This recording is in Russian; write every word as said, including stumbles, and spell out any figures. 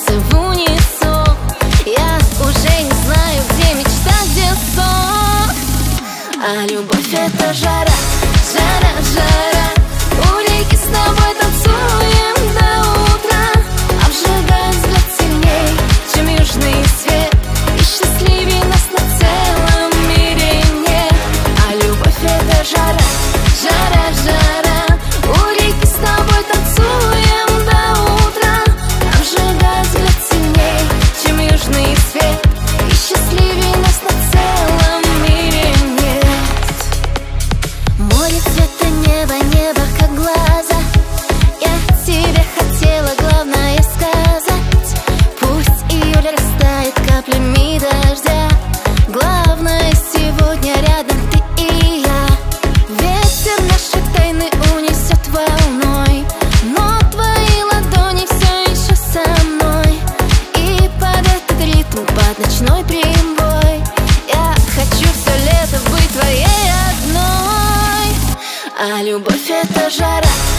сердце в унисон. Я уже не знаю, где мечта, где сон. А любовь — это жара, жара, жара. У реки с тобой танцуем до утра. Обжигает взгляд сильней, чем южный свет. И счастливее нас на целом мире нет. А любовь — это жара, жара, жара. У реки с тобой танцуем до утра. Обжигает взгляд сильней, чем южный свет. И счастливее нас на целом мире нет. Море цвета неба, небо как глаза. Я тебе хотела главное сказать. Пусть июль растает каплями дождя. Главное сегодня рядом ты и я. Ветер наши тайны унесет волной, но твои ладони все еще со мной. И под этот ритм, под ночной прибой, я хочу все лето быть твоей одной. А любовь — это жара,